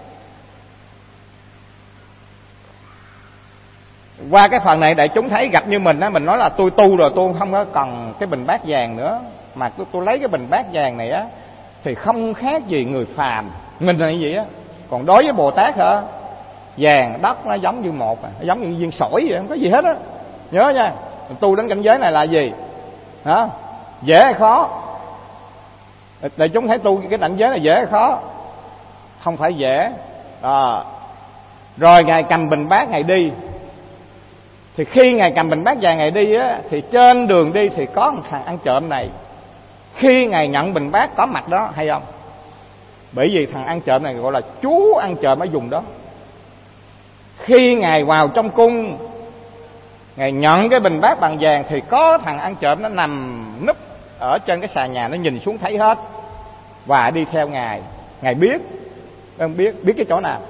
Qua cái phần này đại chúng thấy gặp như mình á, mình nói là tôi tu rồi, tôi không có cần cái bình bát vàng nữa, mà tôi lấy cái bình bát vàng này á thì không khác gì người phàm. Mình là như vậy á. Còn đối với Bồ Tát hả, vàng đất nó giống như một, nó giống như viên sỏi vậy, không có gì hết á. Nhớ nha, mình tu đến cảnh giới này là gì? Hả? Dễ hay khó? Đại chúng thấy tu cái cảnh giới này dễ hay khó? Không phải dễ. Rồi Ngài cầm bình bát Ngài đi. Thì khi Ngài cầm bình bát vàng Ngài đi á, thì trên đường đi thì có một thằng ăn trộm này. Khi Ngài nhận bình bát có mặt đó, hay không? Bởi vì thằng ăn trộm này gọi là chú ăn trộm ở vùng đó. Khi Ngài vào trong cung, Ngài nhận cái bình bát bằng vàng thì có thằng ăn trộm nó nằm núp ở trên cái xà nhà, nó nhìn xuống thấy hết và đi theo Ngài. Ngài biết, không biết cái chỗ nào.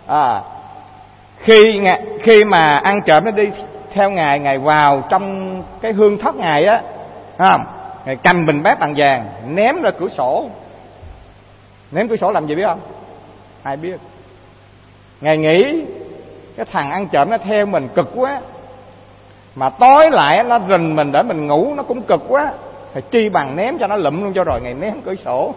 Khi mà ăn trộm nó đi theo Ngài, Ngài vào trong cái hương thất Ngài á, không? Ngài cầm bình bát bằng vàng ném ra cửa sổ. Ném cửa sổ làm gì biết không? Ai biết? Ngài nghĩ cái thằng ăn trộm nó theo mình cực quá, mà tối lại nó rình mình để mình ngủ nó cũng cực quá, thì chi bằng ném cho nó lụm luôn cho rồi. Ngài ném cửa sổ.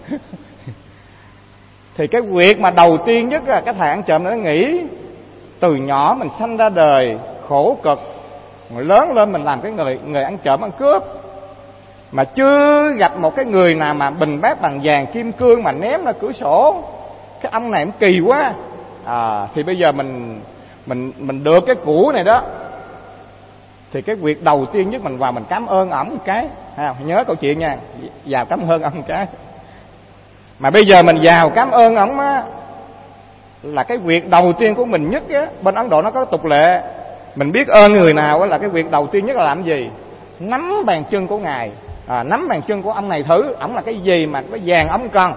Thì cái việc mà đầu tiên nhất là cái thằng ăn trộm nó nghĩ từ nhỏ mình sanh ra đời khổ cực, rồi lớn lên mình làm cái người ăn trộm ăn cướp, mà chưa gặp một cái người nào mà bình bát bằng vàng kim cương mà ném ra cửa sổ. Cái ông này cũng kỳ quá. Thì bây giờ mình được cái của này đó, thì cái việc đầu tiên nhất mình vào mình cảm ơn ổng một cái. Nhớ câu chuyện nha, vào cảm ơn ổng một cái. Mà bây giờ mình vào cảm ơn ổng á, là cái việc đầu tiên của mình nhất á. Bên Ấn Độ nó có tục lệ, mình biết ơn người nào á, là cái việc đầu tiên nhất là làm gì? Nắm bàn chân của Ngài. Nắm bàn chân của ông này thử, ổng là cái gì mà cái vàng ống cần.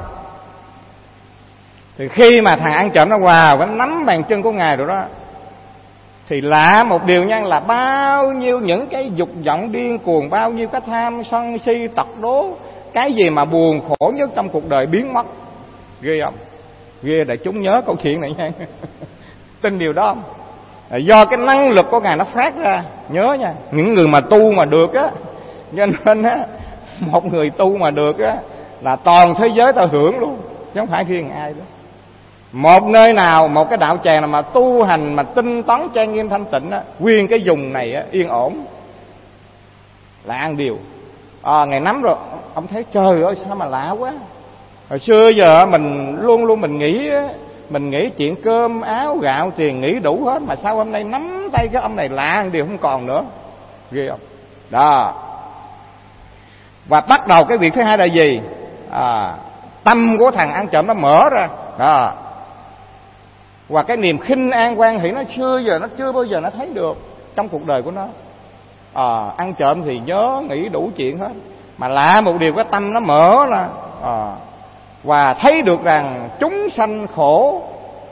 Thì khi mà thằng ăn trộm nó vào nó nắm bàn chân của Ngài rồi đó, thì lạ một điều nha, là bao nhiêu những cái dục vọng điên cuồng, bao nhiêu cái tham sân si tật đố, cái gì mà buồn khổ nhất trong cuộc đời biến mất. Ghê không? Ghê. Để chúng nhớ câu chuyện này nha. Tin điều đó không? Do cái năng lực của Ngài nó phát ra. Nhớ nha, những người mà tu mà được á, cho nên á, một người tu mà được á là toàn thế giới ta hưởng luôn, chứ không phải riêng ai đó. Một nơi nào, một cái đạo tràng nào mà tu hành mà tinh tấn trang nghiêm thanh tịnh á, nguyên cái vùng này á, yên ổn là ăn điều. Ngài nắm rồi, ông thấy trời ơi sao mà lạ quá. Hồi xưa giờ mình luôn mình nghĩ chuyện cơm áo gạo tiền nghĩ đủ hết, mà sao hôm nay nắm tay cái ông này lạ điều không còn nữa, ghê không? Đó. Và bắt đầu cái việc thứ hai là gì? Tâm của thằng ăn trộm nó mở ra. Đó. Và cái niềm khinh an quan hỷ nó chưa bao giờ nó thấy được trong cuộc đời của nó. Ăn trộm thì nhớ nghĩ đủ chuyện hết, mà lạ một điều cái tâm nó mở ra. Và thấy được rằng chúng sanh khổ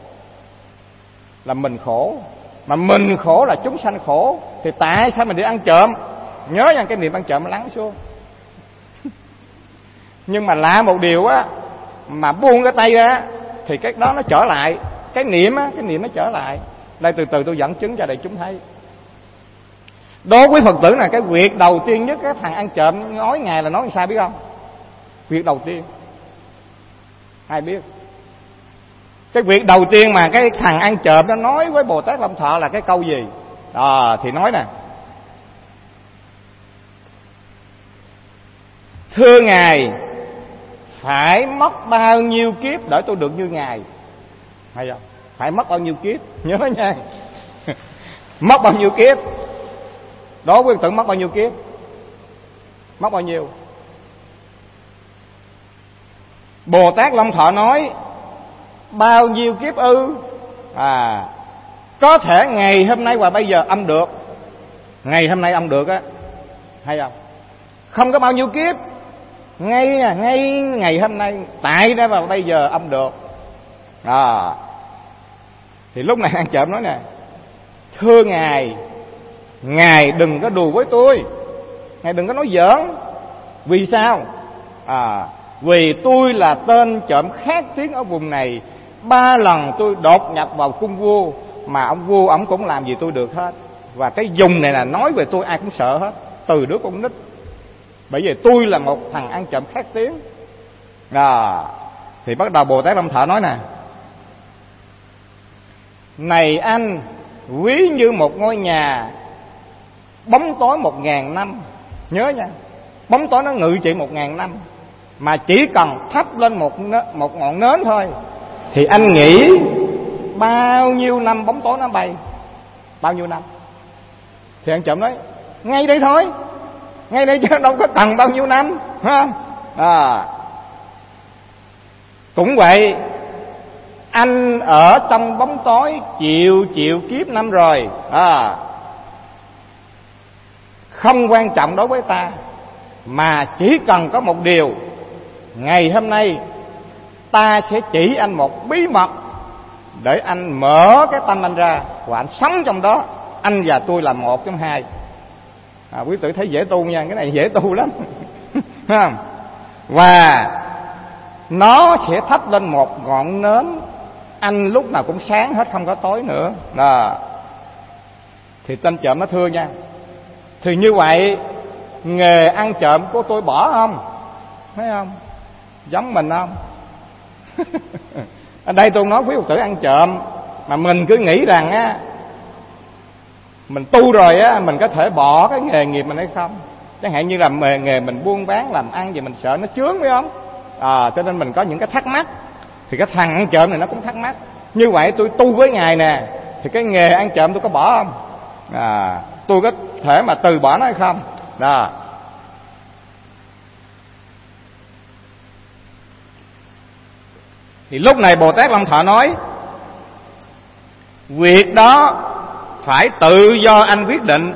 là mình khổ, mà mình khổ là chúng sanh khổ, thì tại sao mình đi ăn trộm? Nhớ rằng cái niệm ăn trộm nó lắng xuống. Nhưng mà lạ một điều á, mà buông cái tay ra thì cái đó nó trở lại. Cái niệm nó trở lại. Đây từ từ tôi dẫn chứng cho đại chúng thấy. Đối với Phật tử là cái việc đầu tiên nhất cái thằng ăn trộm nói Ngài là nói sao biết không? Việc đầu tiên ai biết? Cái việc đầu tiên mà cái thằng ăn trộm nó nói với Bồ Tát Long Thọ là cái câu gì? Thì nói nè: thưa Ngài, phải mất bao nhiêu kiếp để tôi được như Ngài? Hay không? Phải mất bao nhiêu kiếp? Nhớ nha. Mất bao nhiêu kiếp? Đối với Phật tử mất bao nhiêu kiếp? Mất bao nhiêu? Bồ Tát Long Thọ nói bao nhiêu kiếp ư? Có thể ngày hôm nay và bây giờ âm được. Ngày hôm nay âm được á, hay không? Không có bao nhiêu kiếp, ngay ngày hôm nay, tại đây và bây giờ âm được. Thì lúc này ăn trộm nói nè: thưa Ngài, Ngài đừng có đùa với tôi, Ngài đừng có nói giỡn. Vì sao? Vì tôi là tên trộm khét tiếng ở vùng này. 3 lần tôi đột nhập vào cung vua, mà ông vua ổng cũng làm gì tôi được hết. Và cái vùng này là nói về tôi ai cũng sợ hết, từ đứa con nít. Bởi vì tôi là một thằng ăn trộm khét tiếng. Thì bắt đầu Bồ Tát Long Thọ nói nè: này anh, ví như một ngôi nhà bóng tối 1000 năm. Nhớ nha, bóng tối nó ngự trị 1000 năm, mà chỉ cần thắp lên một ngọn nến thôi, thì anh nghĩ bao nhiêu năm bóng tối nó bay? Bao nhiêu năm? Thì ăn trộm nói: ngay đây thôi, ngay đây chứ đâu có cần bao nhiêu năm, ha? Cũng vậy, anh ở trong bóng tối triệu kiếp năm rồi, không quan trọng đối với ta, mà chỉ cần có một điều: ngày hôm nay ta sẽ chỉ anh một bí mật để anh mở cái tâm anh ra, và anh sống trong đó. Anh và tôi là một trong hai. Quý tử thấy dễ tu nha, cái này dễ tu lắm. Và nó sẽ thắp lên một ngọn nến, anh lúc nào cũng sáng hết, không có tối nữa. Thì tên trộm nó thưa nha: thì như vậy nghề ăn trộm của tôi bỏ không? Thấy không? Giống mình không? Ở đây tôi nói với Phật tử ăn trộm, mà mình cứ nghĩ rằng á, mình tu rồi á, mình có thể bỏ cái nghề nghiệp mình hay không. Chẳng hạn như là nghề mình buôn bán làm ăn gì mình sợ nó chướng, phải không? Cho nên mình có những cái thắc mắc. Thì cái thằng ăn trộm này nó cũng thắc mắc: như vậy tôi tu với Ngài nè, thì cái nghề ăn trộm tôi có bỏ không? Tôi có thể mà từ bỏ nó hay không? Thì lúc này Bồ Tát Long Thọ nói: việc đó phải tự do anh quyết định.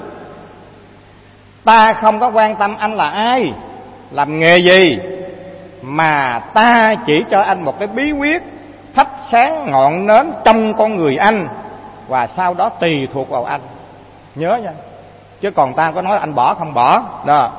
Ta không có quan tâm anh là ai, làm nghề gì, mà ta chỉ cho anh một cái bí quyết thắp sáng ngọn nến trong con người anh, và sau đó tùy thuộc vào anh. Nhớ nha, chứ còn ta có nói anh bỏ không bỏ đó.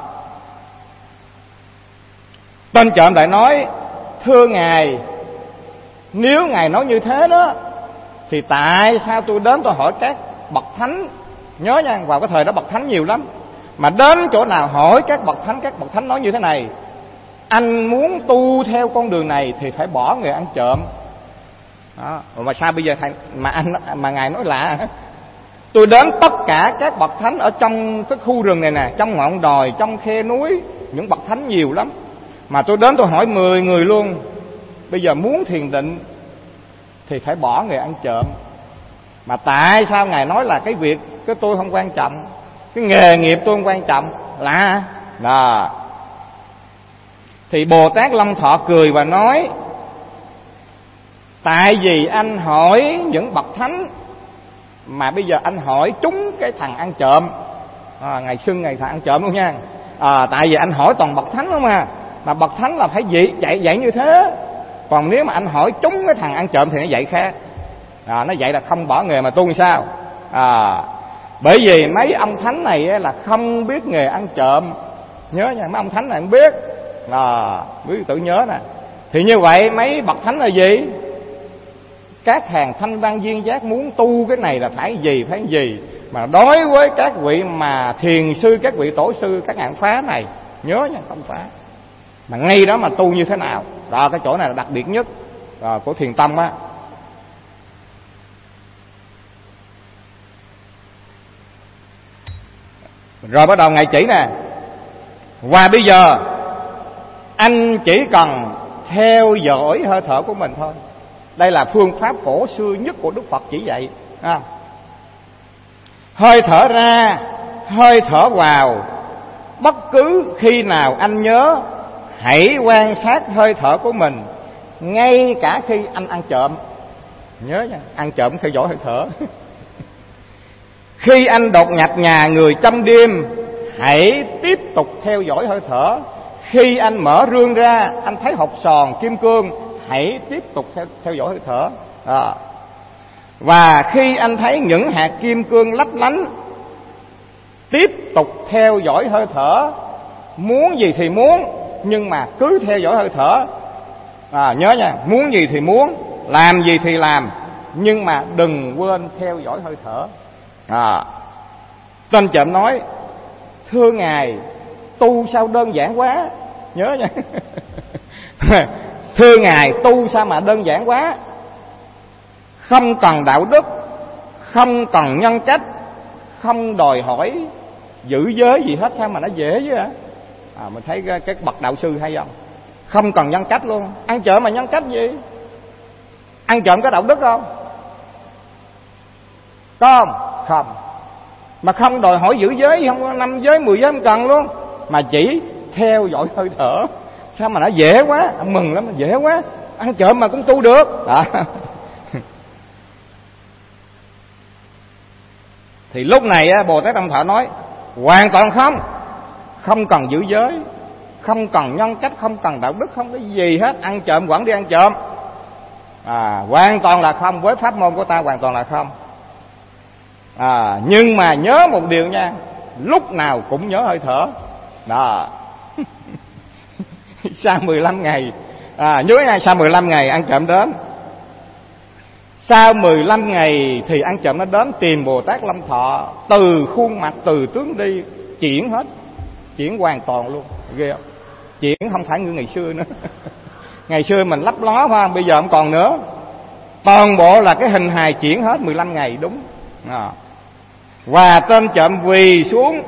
Tên trộm lại nói: thưa Ngài, nếu Ngài nói như thế đó, thì tại sao tôi đến tôi hỏi các bậc thánh? Nhớ nha, vào cái thời đó bậc thánh nhiều lắm, mà đến chỗ nào hỏi các bậc thánh nói như thế này: anh muốn tu theo con đường này thì phải bỏ nghề ăn trộm. Mà sao bây giờ mà Ngài nói lạ? Tôi đến tất cả các bậc thánh ở trong cái khu rừng này nè, trong ngọn đồi, trong khe núi, những bậc thánh nhiều lắm. Mà tôi đến tôi hỏi 10 người luôn, bây giờ muốn thiền định thì phải bỏ nghề ăn trộm. Mà tại sao Ngài nói là cái việc cái tôi không quan trọng, cái nghề nghiệp tôi không quan trọng là thì Bồ Tát Long Thọ cười và nói: tại vì anh hỏi những bậc thánh mà bây giờ anh hỏi trúng cái thằng ăn trộm. Ngài xưng Ngài thằng ăn trộm luôn nha. Tại vì anh hỏi toàn bậc thánh không mà bậc thánh là phải dạy như thế. Còn nếu mà anh hỏi trúng cái thằng ăn trộm thì nó dạy khác. Nó dạy là không bỏ nghề mà tu như sao. Bởi vì mấy ông thánh này là không biết nghề ăn trộm. Nhớ nha, mấy ông thánh này không biết. Quý tự nhớ nè. Thì như vậy mấy bậc thánh là gì? Các hàng thanh văn viên giác muốn tu cái này là phải gì. Mà đối với các vị mà thiền sư, các vị tổ sư, các ngạn phá này, nhớ nha, không phá. Mà ngay đó mà tu như thế nào. Đó, cái chỗ này là đặc biệt nhất của thiền tâm á. Rồi bắt đầu Ngài chỉ nè: và bây giờ anh chỉ cần theo dõi hơi thở của mình thôi. Đây là phương pháp cổ xưa nhất của Đức Phật chỉ dạy. Hơi thở ra, hơi thở vào, bất cứ khi nào anh nhớ, hãy quan sát hơi thở của mình, ngay cả khi anh ăn trộm. Nhớ nha, ăn trộm theo dõi hơi thở. Khi anh đột nhập nhà người trong đêm, hãy tiếp tục theo dõi hơi thở. Khi anh mở rương ra, anh thấy hột sòn kim cương, hãy tiếp tục theo dõi hơi thở. Và khi anh thấy những hạt kim cương lấp lánh, tiếp tục theo dõi hơi thở. Muốn gì thì muốn, nhưng mà cứ theo dõi hơi thở. Nhớ nha, muốn gì thì muốn, làm gì thì làm, nhưng mà đừng quên theo dõi hơi thở. Tên Trộm nói: thưa Ngài, tu sao đơn giản quá. Nhớ nha. Thưa Ngài, tu sao mà đơn giản quá. Không cần đạo đức, không cần nhân cách, không đòi hỏi giữ giới gì hết, sao mà nó dễ vậy hả? Mình thấy cái bậc đạo sư hay không? Không cần nhân cách luôn. Ăn trộm mà nhân cách gì? Ăn trộm có đạo đức không? Có không? Không. Mà không đòi hỏi giữ giới, không có 5 giới 10 giới không cần luôn, mà chỉ theo dõi hơi thở. Sao mà nó dễ quá, mừng lắm, dễ quá. Ăn trộm mà cũng tu được. Thì lúc này Bồ Tát Long Thọ nói: hoàn toàn không cần giữ giới, không cần nhân cách, không cần đạo đức, không có gì hết. Ăn trộm vẫn đi ăn trộm. Hoàn toàn là không. Với pháp môn của ta hoàn toàn là không. Nhưng mà nhớ một điều nha, lúc nào cũng nhớ hơi thở. Sau 15 ngày nhớ nha, sau 15 ngày ăn trộm đến. Sau 15 ngày thì ăn trộm nó đến tìm Bồ Tát Long Thọ, từ khuôn mặt, từ tướng đi, chuyển hết, chuyển hoàn toàn luôn. Ghê không? Chuyển không phải như ngày xưa nữa. Ngày xưa mình lấp ló phải không? Bây giờ không còn nữa. Toàn bộ là cái hình hài chuyển hết 15 ngày đúng. Và tên trộm quỳ xuống.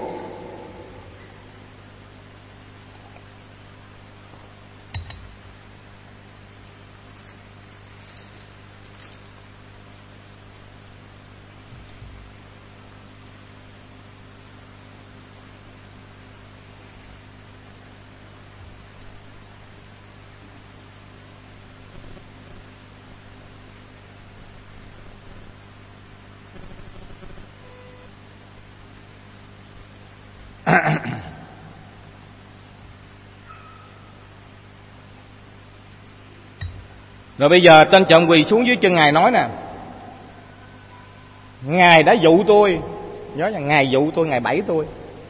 Rồi bây giờ tên trộm quỳ xuống dưới chân Ngài nói nè: Ngài đã dụ tôi. Nhớ là Ngài dụ tôi, Ngài bẫy tôi.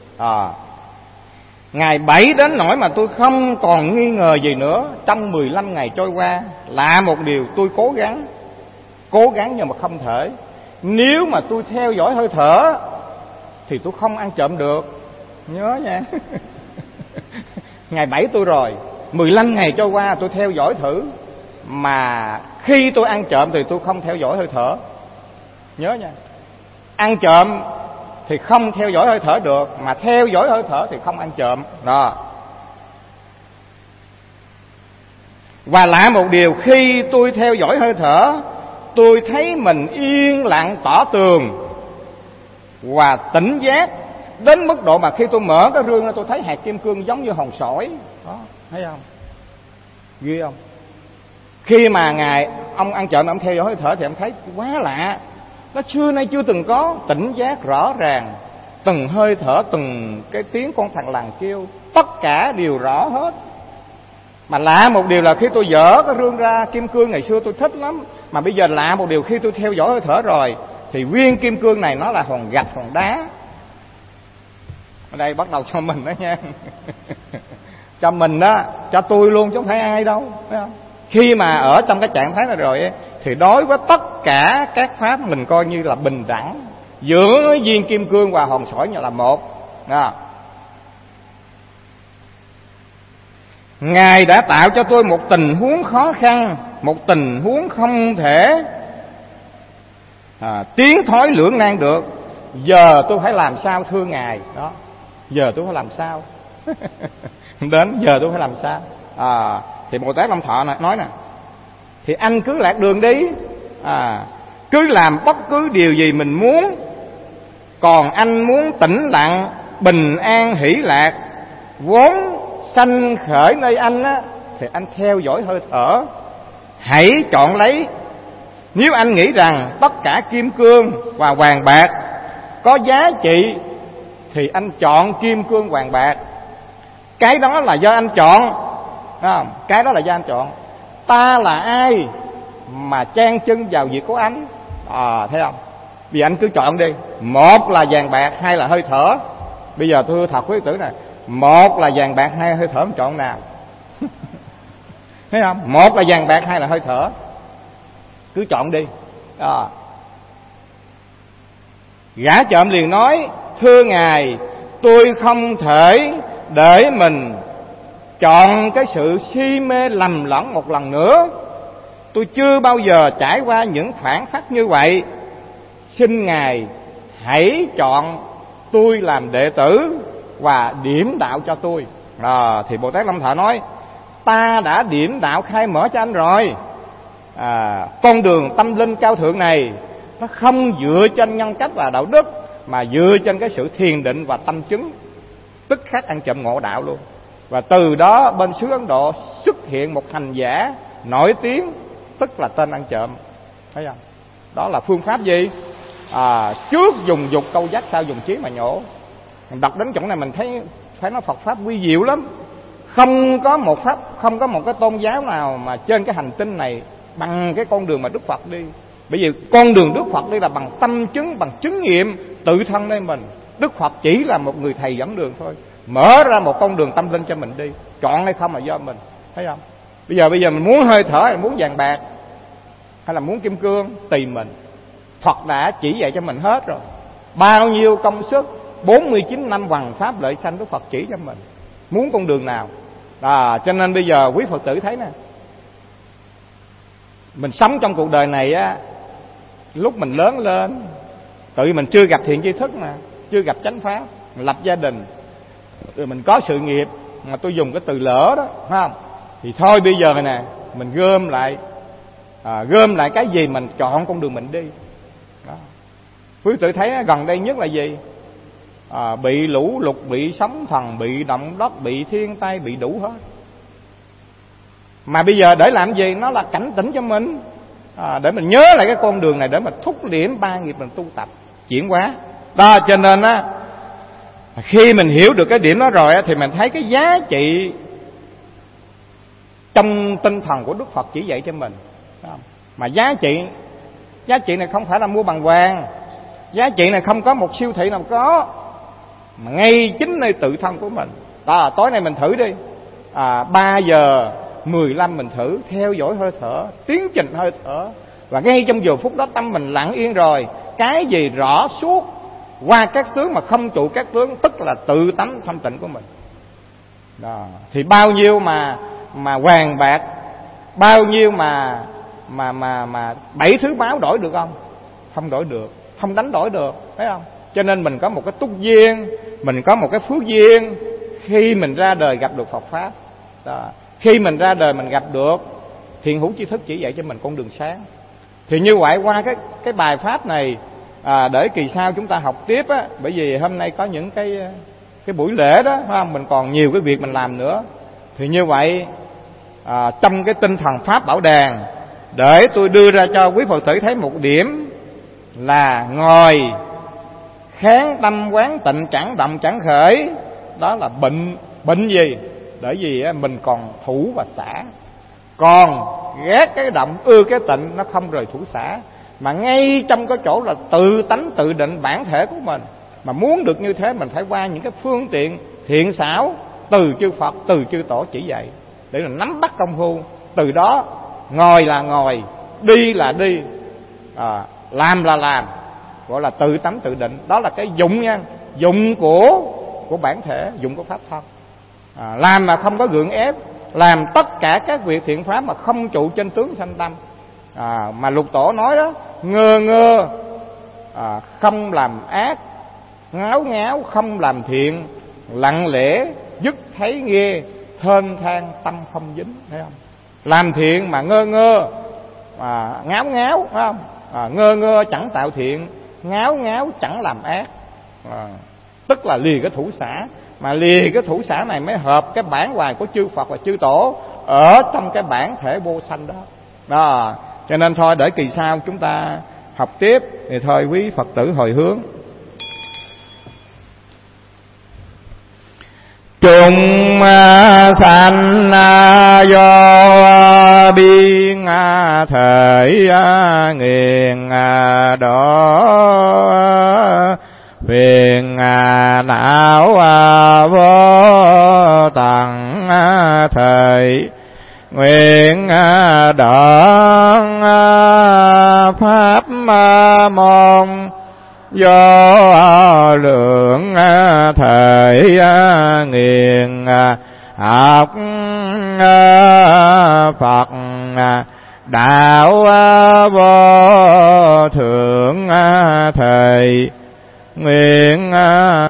Ngài bẫy đến nỗi mà tôi không còn nghi ngờ gì nữa. Trong 15 ngày trôi qua là một điều tôi cố gắng nhưng mà không thể. Nếu mà tôi theo dõi hơi thở thì tôi không ăn trộm được. Nhớ nha. Ngài bẫy tôi rồi. 15 ngày trôi qua tôi theo dõi thử, mà khi tôi ăn trộm thì tôi không theo dõi hơi thở. Nhớ nha. Ăn trộm thì không theo dõi hơi thở được, mà theo dõi hơi thở thì không ăn trộm. Đó. Và lạ một điều, khi tôi theo dõi hơi thở, tôi thấy mình yên lặng tỏ tường và tỉnh giác, đến mức độ mà khi tôi mở cái rương ra tôi thấy hạt kim cương giống như hòn sỏi. Đó, thấy không? Ghê không? Khi mà ngài ông ăn trộm, ông theo dõi hơi thở thì ông thấy quá lạ. Nó xưa nay chưa từng có, tỉnh giác rõ ràng, từng hơi thở, từng cái tiếng con thằn lằn kêu, tất cả đều rõ hết. Mà lạ một điều là khi tôi dỡ cái rương ra, kim cương ngày xưa tôi thích lắm, mà bây giờ lạ một điều, khi tôi theo dõi hơi thở rồi thì viên kim cương này nó là hòn gạch, hòn đá. Ở đây bắt đầu cho mình đó nha. Cho mình đó, cho tôi luôn chứ không phải ai đâu, thấy không? Khi mà ở trong cái trạng thái này rồi ấy, thì đối với tất cả các pháp mình coi như là bình đẳng, giữa viên kim cương và hòn sỏi như là một. Ngài đã tạo cho tôi một tình huống khó khăn, một tình huống không thể tiến thoái lưỡng nan được. Giờ tôi phải làm sao thưa Ngài? Đó, giờ tôi phải làm sao? Đến giờ tôi phải làm sao? Thì Bồ Tát Long Thọ nói nè, thì anh cứ lạc đường đi, cứ làm bất cứ điều gì mình muốn. Còn anh muốn tĩnh lặng, bình an, hỷ lạc, vốn sanh khởi nơi anh á, thì anh theo dõi hơi thở, hãy chọn lấy. Nếu anh nghĩ rằng tất cả kim cương và vàng bạc có giá trị thì anh chọn kim cương vàng bạc. Cái đó là do anh chọn, không? Cái đó là do anh chọn. Ta là ai mà chen chân vào việc của anh? Thấy không? Vì anh cứ chọn đi, một là vàng bạc, hai là hơi thở. Bây giờ tôi thật quý tử này, một là vàng bạc, hai hơi thở, chọn nào? Thấy không? Một là vàng bạc, hai là hơi thở, cứ chọn đi. Gã trộm liền nói, thưa Ngài, tôi không thể để mình chọn cái sự si mê lầm lẫn một lần nữa. Tôi chưa bao giờ trải qua những phản phất như vậy. Xin Ngài hãy chọn tôi làm đệ tử và điểm đạo cho tôi. Thì Bồ Tát Long Thọ nói, ta đã điểm đạo khai mở cho anh rồi. Con đường tâm linh cao thượng này nó không dựa trên nhân cách và đạo đức, mà dựa trên cái sự thiền định và tâm chứng. Tức khắc ăn trộm ngộ đạo luôn. Và từ đó bên xứ Ấn Độ xuất hiện một hành giả nổi tiếng, tức là tên ăn trộm. Thấy không? Đó là phương pháp gì? Trước dùng dục câu dắt, sau dùng trí mà nhổ. Mình đọc đến chỗ này mình thấy phải nói Phật pháp quy diệu lắm. Không có một pháp, không có một cái tôn giáo nào mà trên cái hành tinh này bằng cái con đường mà Đức Phật đi. Bởi vì con đường Đức Phật đi là bằng tâm chứng, bằng chứng nghiệm tự thân nơi mình. Đức Phật chỉ là một người thầy dẫn đường thôi, mở ra một con đường tâm linh cho mình đi. Chọn hay không là do mình. Thấy không? Bây giờ mình muốn hơi thở hay muốn vàng bạc hay là muốn kim cương, tùy mình. Phật đã chỉ dạy cho mình hết rồi. Bao nhiêu công sức, 49 năm hoằng pháp lợi sanh, Đức Phật chỉ cho mình. Muốn con đường nào? Cho nên bây giờ quý Phật tử thấy nè, mình sống trong cuộc đời này á, lúc mình lớn lên, tự mình chưa gặp thiện tri thức mà, chưa gặp chánh pháp, mình lập gia đình, rồi mình có sự nghiệp, mà tôi dùng cái từ lỡ đó, phải không? Thì thôi bây giờ nè, mình gom lại cái gì mình chọn con đường mình đi. Đó. Quý tự thấy gần đây nhất là gì? Bị lũ lụt, bị sóng thần, bị động đất, bị thiên tai, bị đủ hết. Mà bây giờ để làm gì? Nó là cảnh tỉnh cho mình, để mình nhớ lại cái con đường này, để mình thúc liễm ba nghiệp mình tu tập chuyển hóa. Đó, cho nên á, khi mình hiểu được cái điểm đó rồi á, thì mình thấy cái giá trị trong tinh thần của Đức Phật chỉ dạy cho mình. Mà giá trị này không phải là mua bằng vàng, giá trị này không có một siêu thị nào có, mà ngay chính nơi tự thân của mình. Đó, tối nay mình thử đi, 3 giờ 15 mình thử theo dõi hơi thở, tiến trình hơi thở, và ngay trong giờ phút đó tâm mình lặng yên rồi, cái gì rõ suốt qua các tướng mà không trụ các tướng, tức là tự tánh thanh tịnh của mình. Đó. Thì bao nhiêu mà vàng bạc, bao nhiêu mà 7 thứ báo đổi được không? Không đổi được, không đánh đổi được, thấy không? Cho nên mình có một cái túc duyên, mình có một cái phước duyên khi mình ra đời gặp được Phật pháp. Đó. Khi mình ra đời mình gặp được Thiện hữu tri thức chỉ dạy cho mình con đường sáng. Thì như vậy qua cái bài pháp này để kỳ sau chúng ta học tiếp á, bởi vì hôm nay có những cái buổi lễ đó, phải không? Mình còn nhiều cái việc mình làm nữa. Thì như vậy trong cái tinh thần pháp bảo đàn, để tôi đưa ra cho quý Phật tử thấy một điểm là ngồi kháng tâm quán tịnh, chẳng động chẳng khởi. Đó là bệnh gì? Bởi vì mình còn thủ và xả, còn ghét cái động ưa cái tịnh, nó không rời thủ xả. Mà ngay trong cái chỗ là tự tánh tự định bản thể của mình, mà muốn được như thế mình phải qua những cái phương tiện thiện xảo từ chư Phật, từ chư Tổ chỉ dạy, để là nắm bắt công phu. Từ đó ngồi là ngồi, đi là đi, làm là làm, gọi là tự tánh tự định. Đó là cái dụng nha, dụng của bản thể, dụng của pháp thân. Làm mà không có gượng ép, làm tất cả các việc thiện pháp mà không trụ trên tướng sanh tâm. Mà Lục Tổ nói đó, ngơ không làm ác, ngáo ngáo không làm thiện, lặng lẽ dứt thấy ghê, thênh thang tâm không dính. Thấy không? Làm thiện mà ngơ ngáo ngáo, phải không? Ngơ chẳng tạo thiện, ngáo ngáo chẳng làm ác. Tức là lìa cái thủ xả. Mà lìa cái thủ xả này mới hợp cái bản hoài của chư Phật và chư Tổ ở trong cái bản thể vô sanh đó. Cho nên thôi để kỳ sau chúng ta học tiếp. Thì thôi quý Phật tử hồi hướng. Chúng sanh do biên thể nghiền đó, phiền não vô tận thời, nguyện đoạn pháp môn do lượng thời nghiền học Phật đạo vô thượng thời, nguyện